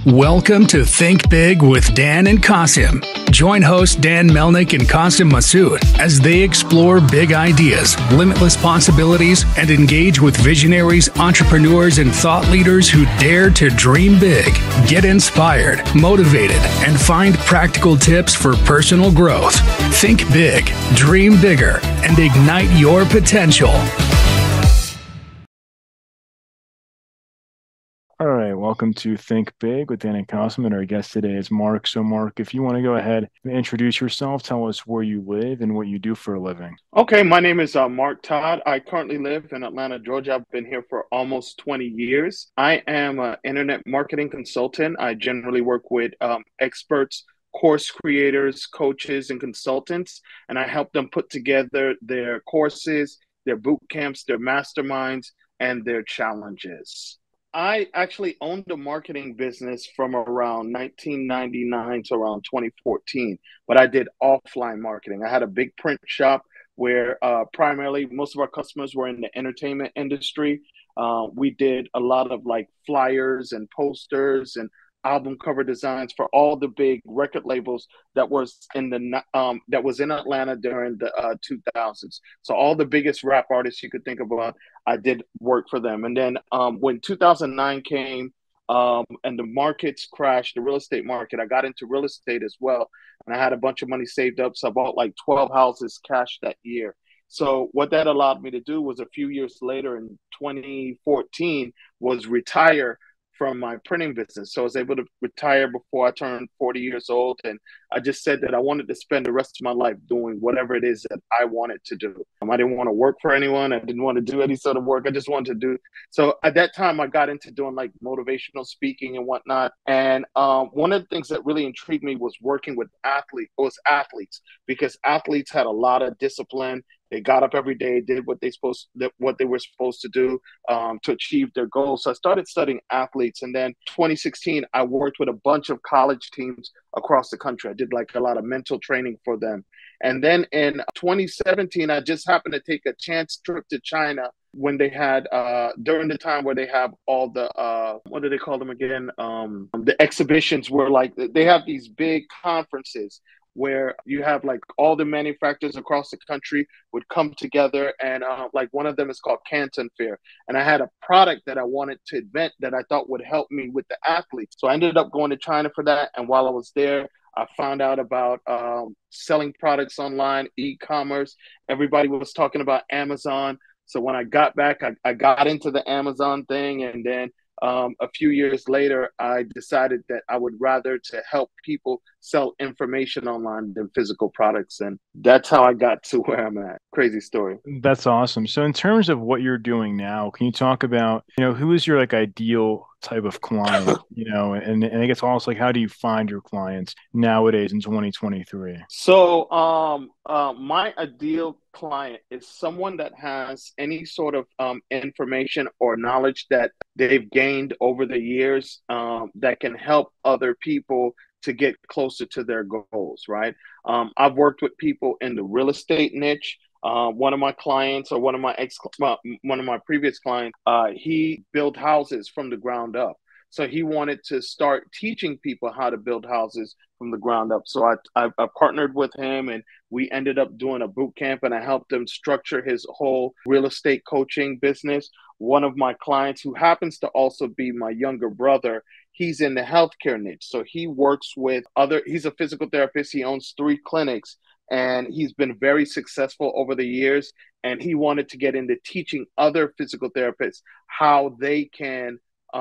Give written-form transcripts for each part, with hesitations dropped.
Welcome to Think Big with Dan and Qasim. Join hosts Dan Melnick and Qasim Masood as they explore big ideas, limitless possibilities, and engage with visionaries, entrepreneurs, and thought leaders who dare to dream big, get inspired, motivated, and find practical tips for personal growth. Think big, dream bigger, and ignite your potential. All right, welcome to Think Big with Dan and Qasim, and our guest today is Mark. So, Mark, if you want to go ahead and introduce yourself, tell us where you live and what you do for a living. Okay, my name is Mark Todd. I currently live in Atlanta, Georgia. I've been here for almost 20 years. I am an internet marketing consultant. I generally work with experts, course creators, coaches, and consultants, and I help them put together their courses, their boot camps, their masterminds, and their challenges. I actually owned a marketing business from around 1999 to around 2014, but I did offline marketing. I had a big print shop where primarily most of our customers were in the entertainment industry. We did a lot of like flyers and posters and album cover designs for all the big record labels that was in Atlanta during the 2000s. So all the biggest rap artists you could think about, I did work for them. And then when 2009 came and the markets crashed, the real estate market, I got into real estate as well. And I had a bunch of money saved up. So I bought like 12 houses cash that year. So what that allowed me to do was a few years later in 2014 was retire from my printing business. So I was able to retire before I turned 40 years old. And I just said that I wanted to spend the rest of my life doing whatever it is that I wanted to do. I didn't want to work for anyone. I didn't want to do any sort of work. I just wanted to do. So at that time, I got into doing like motivational speaking and whatnot. And one of the things that really intrigued me was working with athletes, because athletes had a lot of discipline. They got up every day, did what they were supposed to do to achieve their goals. So I started studying athletes, and then 2016, I worked with a bunch of college teams across the country. I did like a lot of mental training for them. And then in 2017, I just happened to take a chance trip to China when they had during the time where they have all the what do they call them again? The exhibitions where like they have these big conferences where you have like all the manufacturers across the country would come together, and like one of them is called Canton Fair. And I had a product that I wanted to invent that I thought would help me with the athletes. So I ended up going to China for that. And while I was there, I found out about selling products online, e-commerce. Everybody was talking about Amazon. So when I got back, I got into the Amazon thing, and then a few years later, I decided that I would rather to help people sell information online than physical products. And that's how I got to where I'm at. Crazy story. That's awesome. So, in terms of what you're doing now, can you talk about, who is your like ideal type of client, and I guess also like how do you find your clients nowadays in 2023? So, my ideal client is someone that has any sort of information or knowledge that they've gained over the years that can help other people to get closer to their goals, right? I've worked with people in the real estate niche. One of my clients, or one of my previous clients, he built houses from the ground up. So he wanted to start teaching people how to build houses from the ground up. So I partnered with him, and we ended up doing a boot camp, and I helped him structure his whole real estate coaching business. One of my clients, who happens to also be my younger brother, he's in the healthcare niche. So he works with he's a physical therapist. He owns 3 clinics, and he's been very successful over the years. And he wanted to get into teaching other physical therapists how they can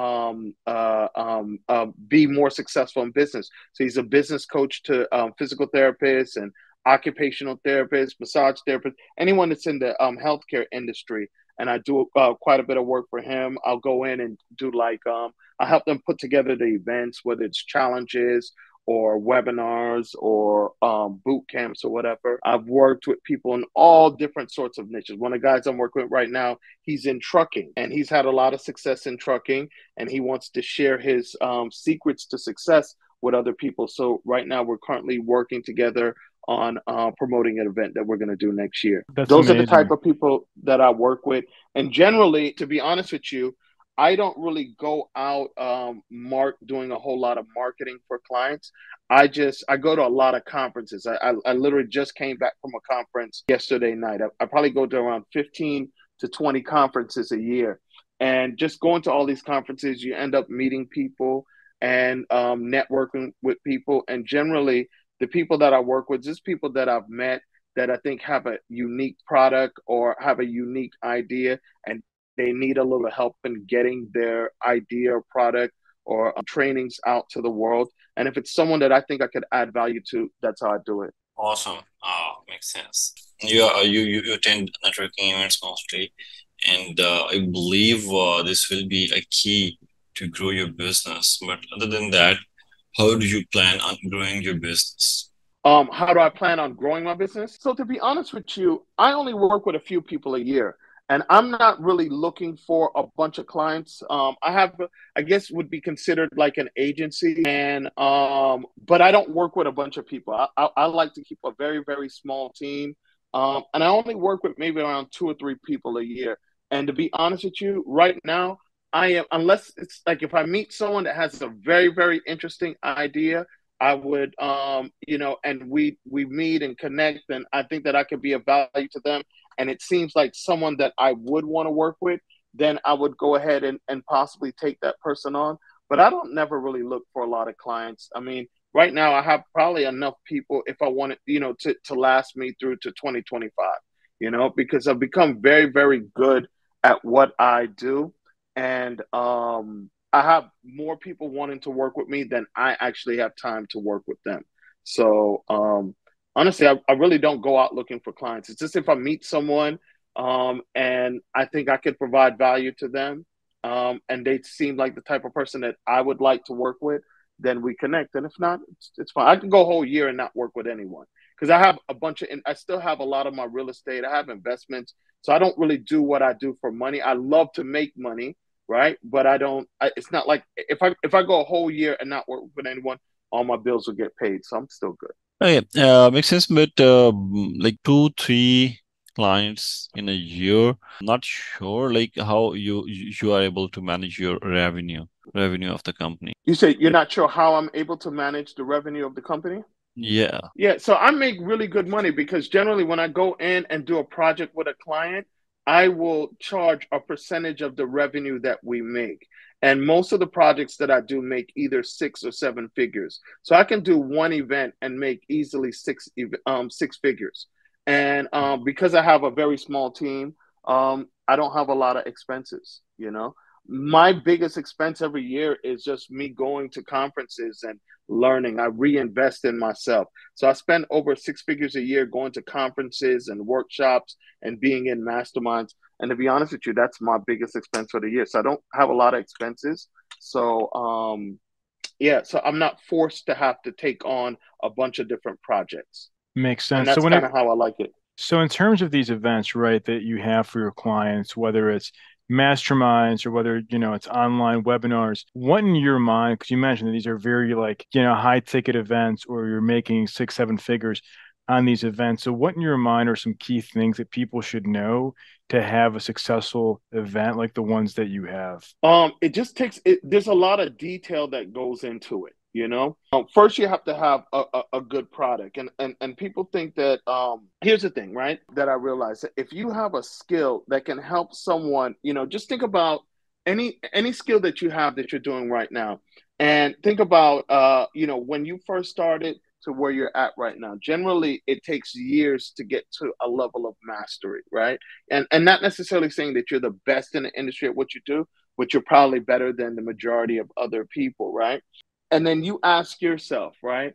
be more successful in business. So he's a business coach to physical therapists and occupational therapists, massage therapists, anyone that's in the healthcare industry. And I do quite a bit of work for him. I'll go in and do I help them put together the events, whether it's challenges or webinars or boot camps or whatever. I've worked with people in all different sorts of niches. One of the guys I'm working with right now, he's in trucking, and he's had a lot of success in trucking, and he wants to share his secrets to success with other people. So right now we're currently working together on promoting an event that we're going to do next year. That's Those amazing. are the type of people that I work with. And generally, to be honest with you, I don't really go out doing a whole lot of marketing for clients. I go to a lot of conferences. I literally just came back from a conference yesterday night. I probably go to around 15 to 20 conferences a year. And just going to all these conferences, you end up meeting people and networking with people. And generally, the people that I work with, just people that I've met that I think have a unique product or have a unique idea, and they need a little help in getting their idea or product or trainings out to the world. And if it's someone that I think I could add value to, that's how I do it. Awesome. Makes sense. You attend networking events mostly, and I believe this will be a key to grow your business. But other than that, how do you plan on growing your business? How do I plan on growing my business? So to be honest with you, I only work with a few people a year, and I'm not really looking for a bunch of clients. I have, I guess, would be considered like an agency, and but I don't work with a bunch of people. I like to keep a very, very small team, and I only work with maybe around 2 or 3 people a year. And to be honest with you, right now, I am, unless it's like if I meet someone that has a very, very interesting idea, I would, and we meet and connect, and I think that I could be of value to them, and it seems like someone that I would want to work with, then I would go ahead and possibly take that person on. But I don't never really look for a lot of clients. I mean, right now I have probably enough people if I wanted, to last me through to 2025, because I've become very, very good at what I do. And I have more people wanting to work with me than I actually have time to work with them. So honestly, I really don't go out looking for clients. It's just if I meet someone and I think I could provide value to them, and they seem like the type of person that I would like to work with, then we connect. And if not, it's fine. I can go a whole year and not work with anyone because I have a bunch of, and I still have a lot of my real estate. I have investments. So I don't really do what I do for money. I love to make money, right? But I don't. It's not like if I go a whole year and not work with anyone, all my bills will get paid. So I'm still good. Okay, makes sense. But like 2, 3 clients in a year, not sure like how you are able to manage your revenue of the company. You say you're not sure how I'm able to manage the revenue of the company? Yeah. Yeah, so I make really good money because generally when I go in and do a project with a client, I will charge a percentage of the revenue that we make. And most of the projects that I do make either 6 or 7 figures. So I can do one event and make easily 6 figures. And because I have a very small team, I don't have a lot of expenses. My biggest expense every year is just me going to conferences and learning. I reinvest in myself. So I spend over 6 figures a year going to conferences and workshops and being in masterminds. And to be honest with you, that's my biggest expense for the year. So I don't have a lot of expenses. So yeah, so I'm not forced to have to take on a bunch of different projects. Makes And sense. that's kind of how I like it. So in terms of these events, right, that you have for your clients, whether it's masterminds or whether, it's online webinars, what in your mind, because you mentioned that these are very like, high ticket events or you're making 6, 7 figures on these events. So what in your mind are some key things that people should know to have a successful event like the ones that you have? It just takes it. There's a lot of detail that goes into it. First you have to have a good product, and people think that here's the thing, right? That I realized that if you have a skill that can help someone, just think about any skill that you have that you're doing right now, and think about when you first started to where you're at right now. Generally, it takes years to get to a level of mastery, right? And not necessarily saying that you're the best in the industry at what you do, but you're probably better than the majority of other people, right? And then you ask yourself, right?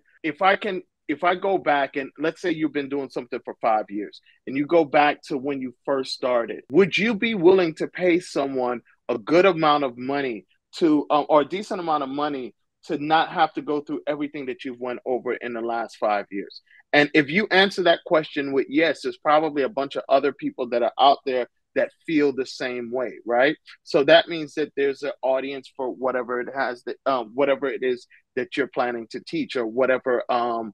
If I go back and let's say you've been doing something for 5 years and you go back to when you first started, would you be willing to pay someone a good amount of money or a decent amount of money to not have to go through everything that you've went over in the last 5 years? And if you answer that question with yes, there's probably a bunch of other people that are out there that feel the same way, right? So that means that there's an audience for whatever whatever it is that you're planning to teach or whatever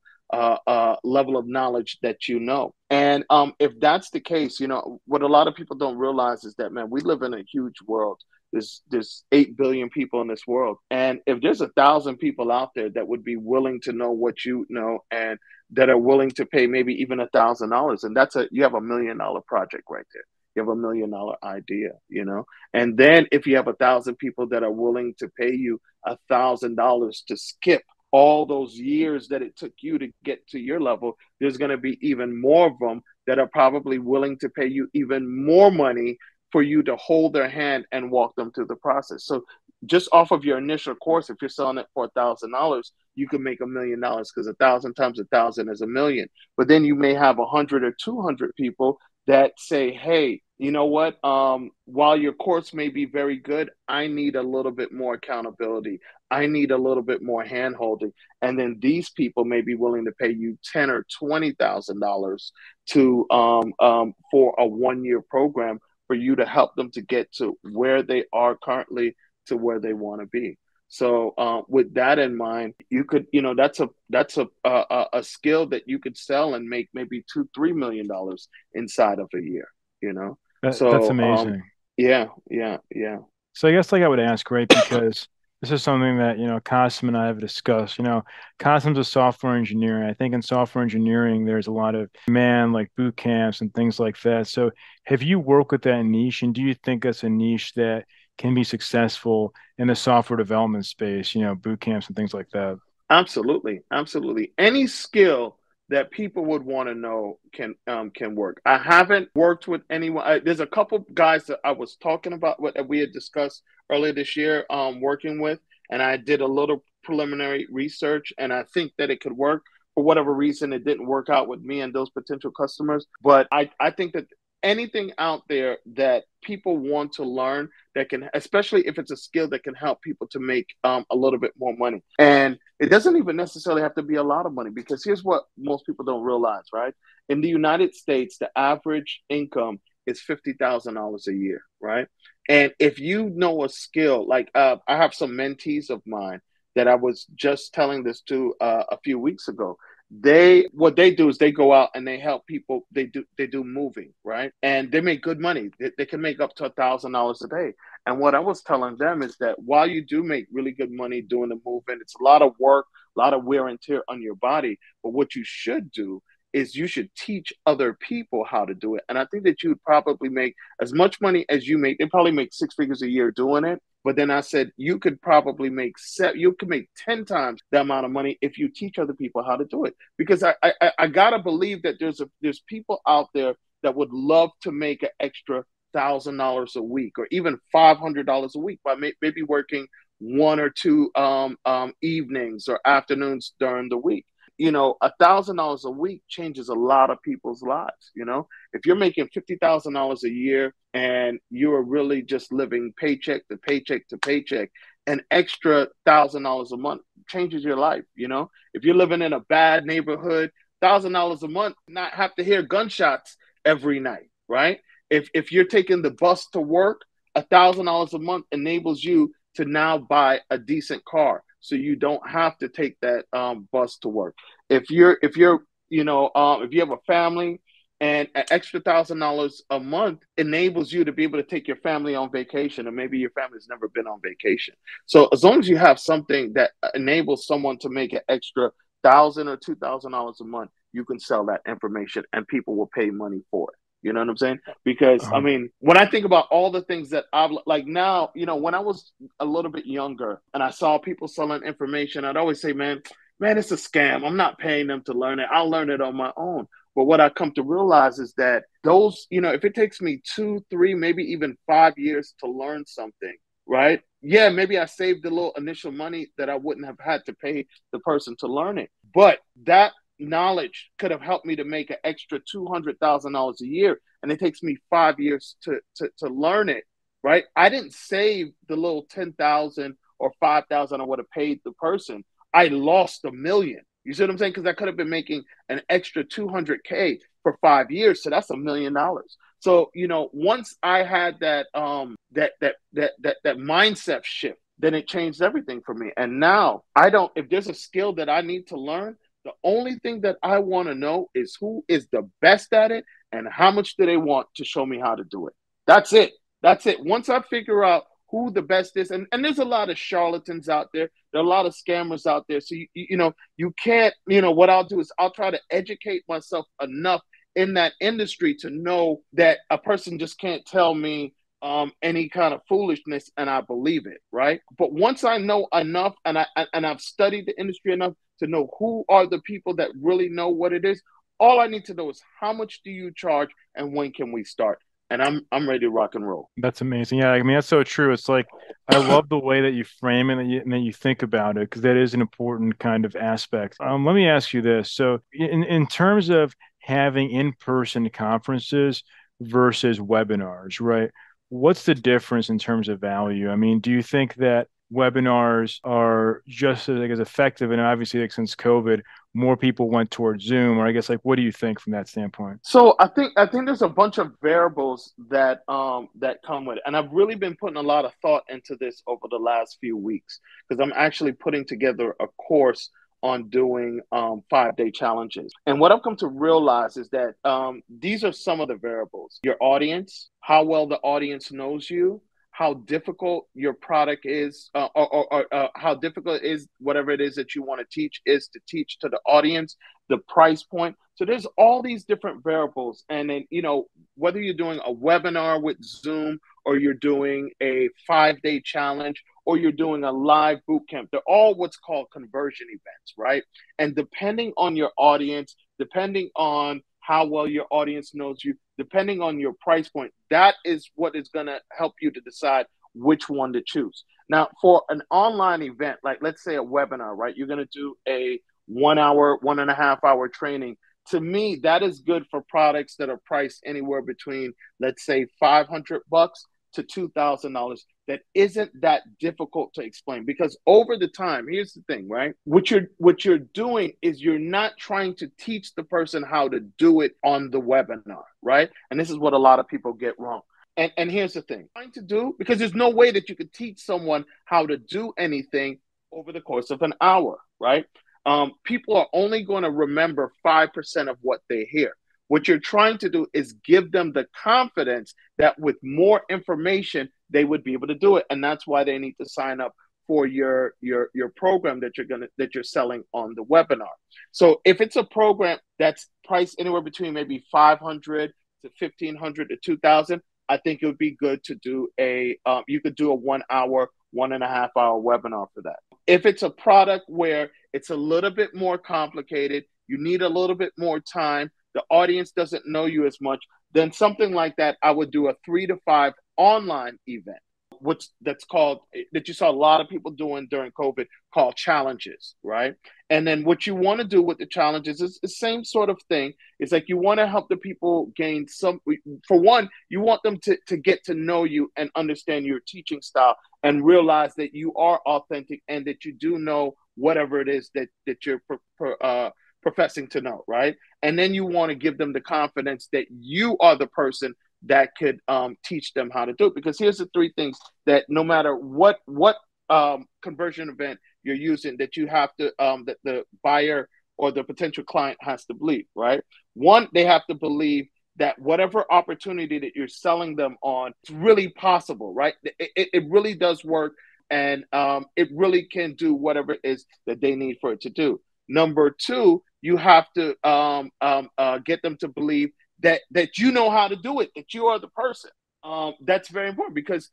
level of knowledge that you know. And if that's the case, what a lot of people don't realize is that, man, we live in a huge world. there's 8 billion people in this world. And if there's 1,000 people out there that would be willing to know what you know and that are willing to pay maybe even $1,000, and you have $1 million project right there. You have $1 million idea, you know? And then if you have 1,000 people that are willing to pay you $1,000 to skip all those years that it took you to get to your level, there's going to be even more of them that are probably willing to pay you even more money for you to hold their hand and walk them through the process. So just off of your initial course, if you're selling it for $1,000, you can make $1 million because 1,000 times 1,000 is 1,000,000. But then you may have 100 or 200 people that say, hey, you know what? While your course may be very good, I need a little bit more accountability. I need a little bit more hand holding. And then these people may be willing to pay you $10,000 or $20,000 to for a 1-year program for you to help them to get to where they are currently to where they want to be. So with that in mind, you could, you know, that's a skill that you could sell and make maybe $2-3 million inside of a year, you know? That's amazing. Yeah. So I guess like I would ask, right, because this is something that, you know, Qasim and I have discussed. You know, Qasim's a software engineer. And I think in software engineering, there's a lot of like boot camps and things like that. So have you worked with that niche, and do you think that's a niche that can be successful in the software development space, you know, boot camps and things like that? Absolutely. Any skill that people would want to know can work. I haven't worked with anyone. There's a couple guys that I was talking about what we had discussed earlier this year, working with, and I did a little preliminary research, and I think that it could work. For whatever reason, it didn't work out with me and those potential customers. But I think that anything out there that people want to learn that can, especially if it's a skill that can help people to make a little bit more money. And it doesn't even necessarily have to be a lot of money, because here's what most people don't realize, right? In the United States, the average income is $50,000 a year, right? And if you know a skill, like I have some mentees of mine that I was just telling this to a few weeks ago. What they do is they go out and they help people. They do moving, right? And they make good money. They can make up to $1,000 a day. And what I was telling them is that while you do make really good money doing the moving, it's a lot of work, a lot of wear and tear on your body. But what you should do is you should teach other people how to do it. And I think that you would probably make as much money as you make. They probably make 6 figures a year doing it. But then I said, you could probably make 10 times the amount of money if you teach other people how to do it. Because I gotta believe that there's people out there that would love to make an extra $1,000 a week, or even $500 a week by maybe working 1 or 2 evenings or afternoons during the week. You know, $1,000 a week changes a lot of people's lives. You know, if you're making $50,000 a year and you're really just living paycheck to paycheck to paycheck, an extra $1,000 a month changes your life. You know, if you're living in a bad neighborhood, $1,000 a month, not have to hear gunshots every night, right? If you're taking the bus to work, $1,000 a month enables you to now buy a decent car, so you don't have to take that bus to work. If you have a family, and an extra $1,000 a month enables you to be able to take your family on vacation, and maybe your family's never been on vacation. So as long as you have something that enables someone to make an extra $1,000 or $2,000 a month, you can sell that information and people will pay money for it. You know what I'm saying? Because I mean, when I think about all the things that I've like now, you know, when I was a little bit younger and I saw people selling information, I'd always say, man, it's a scam. I'm not paying them to learn it. I'll learn it on my own. But what I come to realize is that those, you know, if it takes me 2, 3, maybe even 5 years to learn something, right? Yeah, maybe I saved a little initial money that I wouldn't have had to pay the person to learn it. But that knowledge could have helped me to make an extra $200,000 a year, and it takes me 5 years to learn it, right? I didn't save the little 10,000 or 5,000 I would have paid the person. I lost $1 million. You see what I'm saying? Because I could have been making an extra $200K for 5 years, so that's $1 million. So, you know, once I had that that mindset shift, then it changed everything for me. And now if there's a skill that I need to learn, the only thing that I want to know is who is the best at it and how much do they want to show me how to do it. That's it. Once I figure out who the best is. And there's a lot of charlatans out there. There are a lot of scammers out there. So, you can't, what I'll do is I'll try to educate myself enough in that industry to know that a person just can't tell me any kind of foolishness and I believe it, right? But once I know enough and I've studied the industry enough to know who are the people that really know what it is, all I need to know is how much do you charge and when can we start? And I'm ready to rock and roll. That's amazing. Yeah, I mean, that's so true. It's like I love the way that you frame it and that you think about it because that is an important kind of aspect. Let me ask you this. So, in terms of having in-person conferences versus webinars, right? What's the difference in terms of value? I mean, do you think that webinars are just as effective? And obviously, like since COVID, more people went towards Zoom, or I guess like, what do you think from that standpoint? So I think there's a bunch of variables that that come with it, and I've really been putting a lot of thought into this over the last few weeks because I'm actually putting together a course on doing 5-day challenges. And what I've come to realize is that these are some of the variables: your audience, how well the audience knows you, how difficult your product is, or how difficult it is whatever it is that you want to teach is to teach to the audience, the price point. So there's all these different variables. And then, whether you're doing a webinar with Zoom or you're doing a 5-day challenge or you're doing a live boot camp, they're all what's called conversion events, right? And depending on your audience, depending on how well your audience knows you, depending on your price point, that is what is going to help you to decide which one to choose. Now, for an online event, like let's say a webinar, right? You're going to do a 1 hour, 1.5 hour training. To me, that is good for products that are priced anywhere between, let's say, $500 to $2,000. That isn't that difficult to explain because over the time, here's the thing, right? What you're doing is you're not trying to teach the person how to do it on the webinar, right? And this is what a lot of people get wrong. And here's the thing, trying to do, because there's no way that you could teach someone how to do anything over the course of an hour, right? People are only going to remember 5% of what they hear. What you're trying to do is give them the confidence that with more information, they would be able to do it. And that's why they need to sign up for your program that you're selling on the webinar. So if it's a program that's priced anywhere between maybe 500 to 1,500 to 2,000, I think it would be good to do you could do a 1 hour, 1.5 hour webinar for that. If it's a product where it's a little bit more complicated, you need a little bit more time, the audience doesn't know you as much, then something like that, I would do a 3 to 5 online event, that you saw a lot of people doing during COVID, called challenges, right? And then what you want to do with the challenges is the same sort of thing. It's like you want to help the people gain for one, you want them to get to know you and understand your teaching style and realize that you are authentic and that you do know whatever it is that you're professing to know, right? And then you want to give them the confidence that you are the person that could teach them how to do it. Because here's the 3 things that no matter what conversion event you're using, that you have to that the buyer or the potential client has to believe, right? One, they have to believe that whatever opportunity that you're selling them on is really possible, right? It really does work, and it really can do whatever it is that they need for it to do. Number 2, you have to get them to believe that you know how to do it, that you are the person. That's very important because,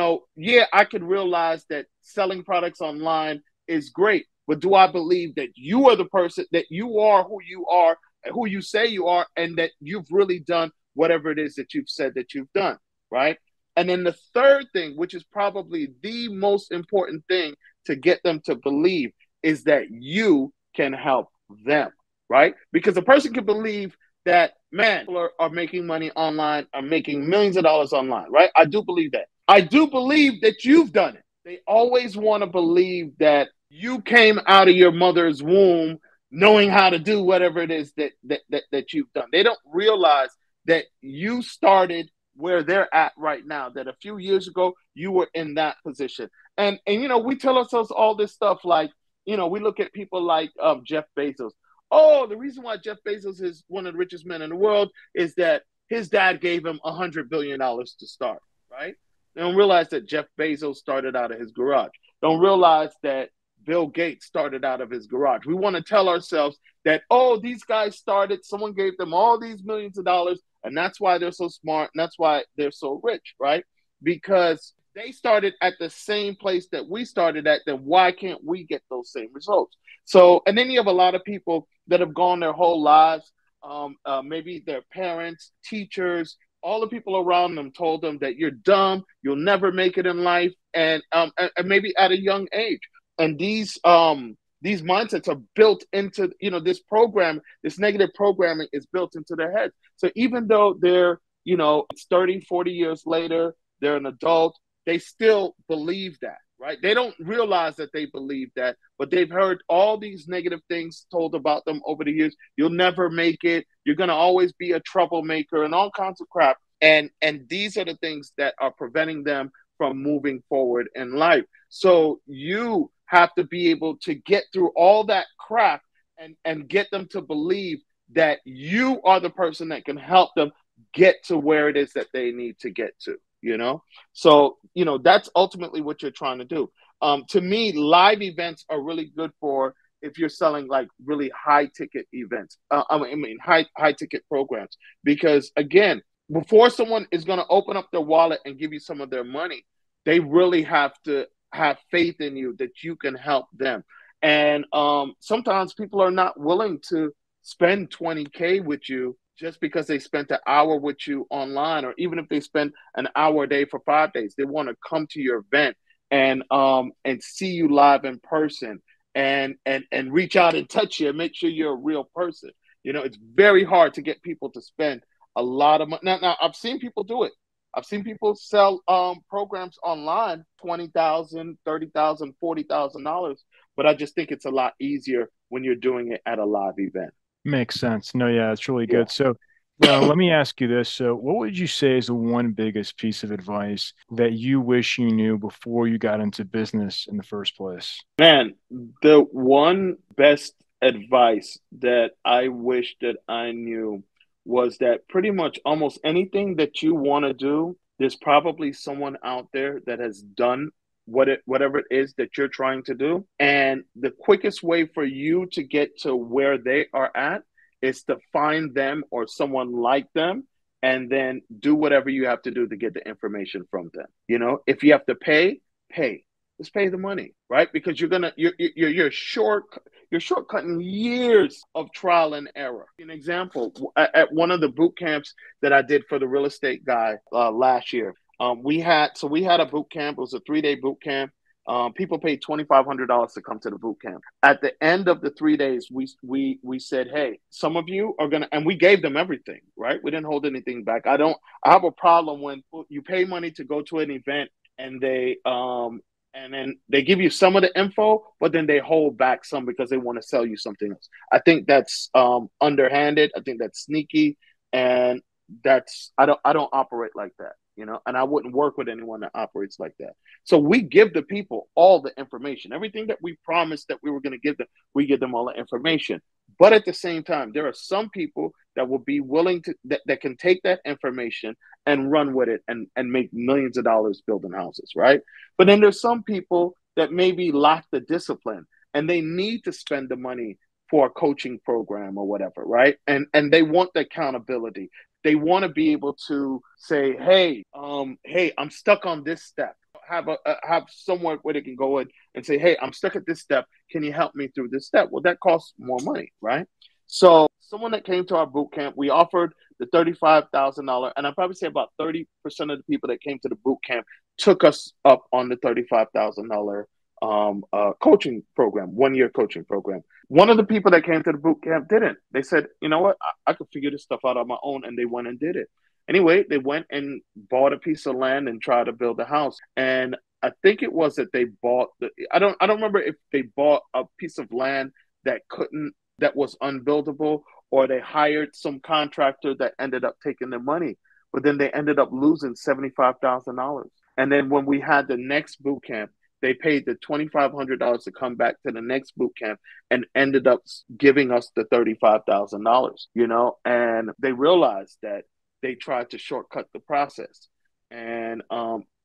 I could realize that selling products online is great, but do I believe that you are the person, that you are, who you say you are, and that you've really done whatever it is that you've said that you've done, right? And then the third thing, which is probably the most important thing to get them to believe, is that you can help them, right? Because a person can believe that, man, people are making money online, are making millions of dollars online, right? I do believe that. I do believe that you've done it. They always want to believe that you came out of your mother's womb knowing how to do whatever it is that you've done. They don't realize that you started where they're at right now, that a few years ago, you were in that position. And we tell ourselves all this stuff like, we look at people like Jeff Bezos. Oh, the reason why Jeff Bezos is one of the richest men in the world is that his dad gave him $100 billion to start, right? They don't realize that Jeff Bezos started out of his garage. Don't realize that Bill Gates started out of his garage. We want to tell ourselves that, oh, these guys started, someone gave them all these millions of dollars, and that's why they're so smart, and that's why they're so rich, right? Because they started at the same place that we started at, then why can't we get those same results? So, and then you have a lot of people that have gone their whole lives, maybe their parents, teachers, all the people around them told them that you're dumb, you'll never make it in life, and maybe at a young age. And these mindsets are built into, this program, this negative programming is built into their heads. So even though they're, it's 30, 40 years later, they're an adult, they still believe that, right? They don't realize that they believe that, but they've heard all these negative things told about them over the years. You'll never make it. You're going to always be a troublemaker and all kinds of crap. And these are the things that are preventing them from moving forward in life. So you have to be able to get through all that crap and get them to believe that you are the person that can help them get to where it is that they need to get to, So, that's ultimately what you're trying to do. To me, live events are really good for if you're selling like really high ticket events. High ticket programs, because again, before someone is going to open up their wallet and give you some of their money, they really have to have faith in you that you can help them. And sometimes people are not willing to spend $20K with you just because they spent an hour with you online, or even if they spend an hour a day for 5 days. They want to come to your event and see you live in person and reach out and touch you and make sure you're a real person. It's very hard to get people to spend a lot of money. Now I've seen people do it. I've seen people sell programs online, $20,000, $30,000, $40,000. But I just think it's a lot easier when you're doing it at a live event. Makes sense. No, yeah, it's really good. So let me ask you this. So what would you say is the one biggest piece of advice that you wish you knew before you got into business in the first place? Man, the one best advice that I wish that I knew was that pretty much almost anything that you want to do, there's probably someone out there that has done whatever it is that you're trying to do. And the quickest way for you to get to where they are at is to find them or someone like them and then do whatever you have to do to get the information from them. If you have to pay. Just pay the money, right? Because you're shortcutting years of trial and error. An example, at one of the boot camps that I did for the real estate guy last year, we had a boot camp. It was a 3-day boot camp. People paid $2,500 to come to the boot camp. At the end of the 3 days, we said, hey, some of you are gonna, and we gave them everything, right? We didn't hold anything back. I have a problem when you pay money to go to an event and then they give you some of the info, but then they hold back some because they want to sell you something else. I think that's underhanded. I think that's sneaky, and I don't operate like that, and I wouldn't work with anyone that operates like that. So we give the people all the information, everything that we promised that we were going to give them. We give them all the information, but at the same time, there are some people that will be willing to that can take that information and run with it and make millions of dollars building houses, right? But then there's some people that maybe lack the discipline and they need to spend the money for a coaching program or whatever, right? And they want the accountability. They want to be able to say, hey, I'm stuck on this step. Have somewhere where they can go in and say, hey, I'm stuck at this step. Can you help me through this step? Well, that costs more money, right? So someone that came to our boot camp, we offered the $35,000, and I'd probably say about 30% of the people that came to the boot camp took us up on the $35,000 coaching program, 1-year coaching program. One of the people that came to the boot camp didn't. They said, you know what, I could figure this stuff out on my own, and they went and did it. Anyway, they went and bought a piece of land and tried to build a house. And I think it was that they bought I don't remember if they bought a piece of land that was unbuildable, or they hired some contractor that ended up taking their money, but then they ended up losing $75,000. And then when we had the next boot camp, they paid the $2,500 to come back to the next boot camp and ended up giving us the $35,000, and they realized that they tried to shortcut the process. And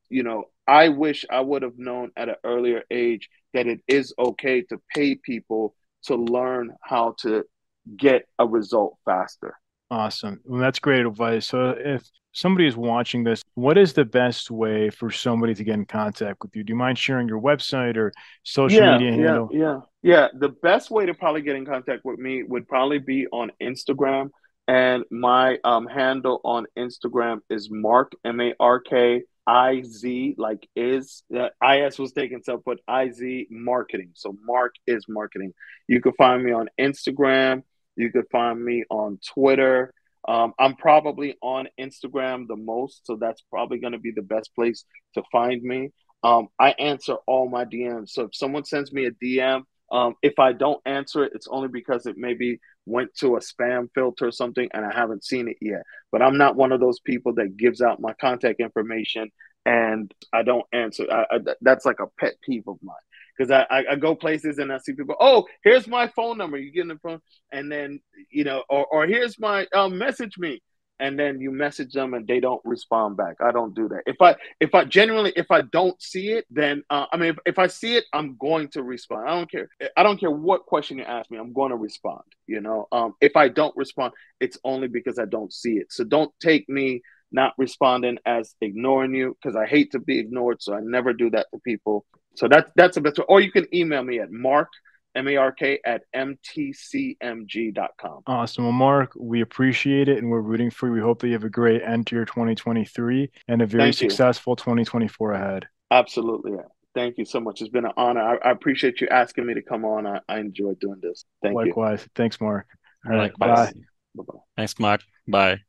I wish I would have known at an earlier age that it is okay to pay people to learn how to get a result faster. Awesome. Well, that's great advice. So if somebody is watching this, what is the best way for somebody to get in contact with you? Do you mind sharing your website or social Yeah, media yeah, handle? yeah, yeah. The best way to probably get in contact with me would probably be on Instagram. And my handle on Instagram is Mark, MARKIZ, like is, IS was taken, so put IZ marketing. So Mark is marketing. You can find me on Instagram. You could find me on Twitter. I'm probably on Instagram the most, so that's probably going to be the best place to find me. I answer all my DMs. So if someone sends me a DM, if I don't answer it, it's only because it maybe went to a spam filter or something and I haven't seen it yet. But I'm not one of those people that gives out my contact information and I don't answer. That's like a pet peeve of mine. Because I go places and I see people, oh, here's my phone number. You get in the phone, and then, or here's my message me. And then you message them and they don't respond back. I don't do that. If I genuinely, if I don't see it, then I mean, if I see it, I'm going to respond. I don't care. I don't care what question you ask me. I'm going to respond. If I don't respond, it's only because I don't see it. So don't take me not responding as ignoring you, because I hate to be ignored. So I never do that to people. So that's the best way. Or you can email me at Mark, MARK at MTCMG.com. Awesome. Well, Mark, we appreciate it and we're rooting for you. We hope that you have a great end to your 2023 and a very successful 2024 ahead. Absolutely. Yeah. Thank you so much. It's been an honor. I appreciate you asking me to come on. I enjoyed doing this. Thank you. Likewise. Thanks, Mark. All right. Bye. Bye-bye. Thanks, Mark. Bye.